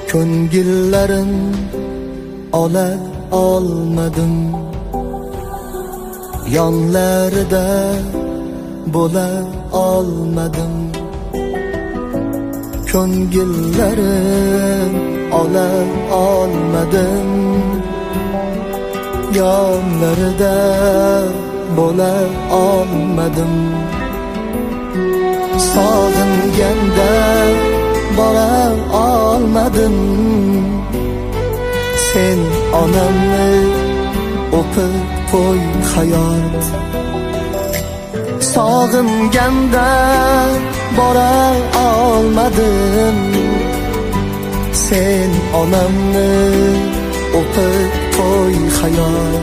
Ko'ngillarin ola olmadim, yonlarida bo'la olmadim. Ko'ngillarin ola olmadim, yonlarida bo'la olmadim. Sog'inganda bora olmadim. Sen onamni o'pib qo'y hayot. Sog'inganda bora olmadim. Sen onamni o'pib qo'y hayot.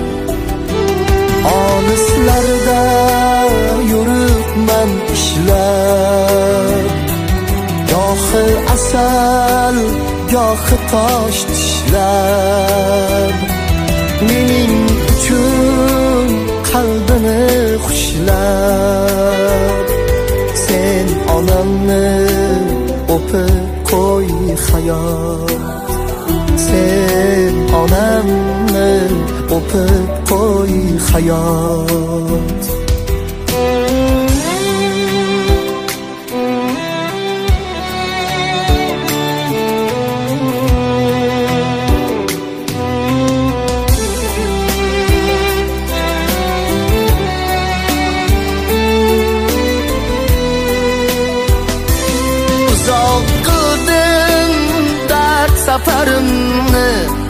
Olislarda yuribman ishlab, gohi asal, gohi tosh tishlab. Mening uchun qalbini xushlab, sen onamni o'pib qo'y hayot. Sen onamni o'pib qo'y hayot. Uzoq qildim dard safarimni,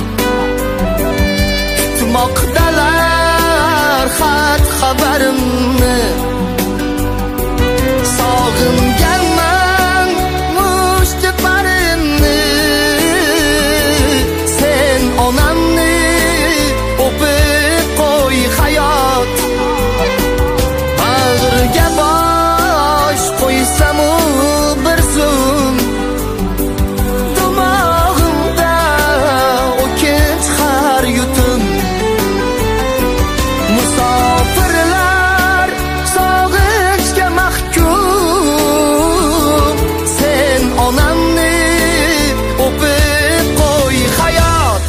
kutmoqdalar xat xabarimni. Sog'inganman mushtiparimni. Sen onamni o'pib qo'y hayot. Bag'riga bosh qo'ysamu bir zum, dimog'imda o'kinch har yutum. Musofirlar sog'inchga mahkum. Sen onamni o'pib qo'y hayot.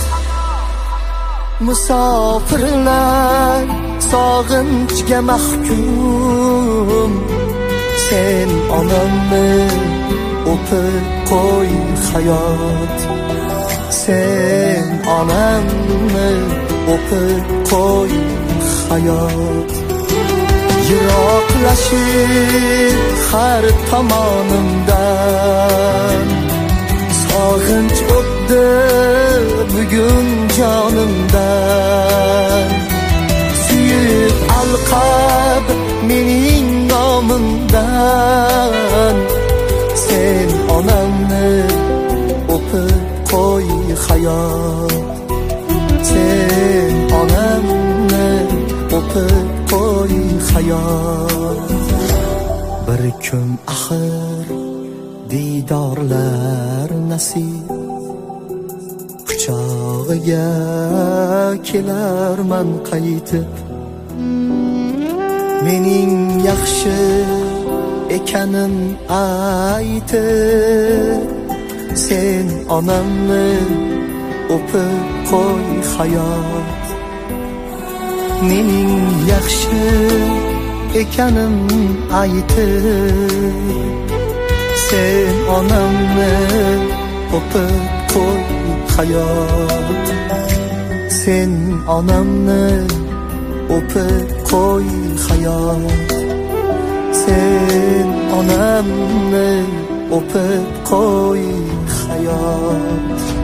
Musofirlar sog'inchga mahkum. Sen onamni o'pib qo'y hayot. Sen onamni o'pib qo'y hayot. Yiroqlashib har tomonimdan, sog'inch o'tdi bugun jonimdan. Suyib alqab mening nomimdan, sen onamni o'pib qo'y hayot. Sen onamni o'pib qo'y hayot. Bir kun axir diydorlar nasib, quchog'iga kelarman qaytib. Mening yaxshi ekanim aytib, sen onamni o'pib qo'y hayot. Mening yaxshi ekanim aytib, sen onamni o'pib qo'y hayot. Sen onamni o'pib qo'y hayot. Sen onamni o'pib qo'y hayot.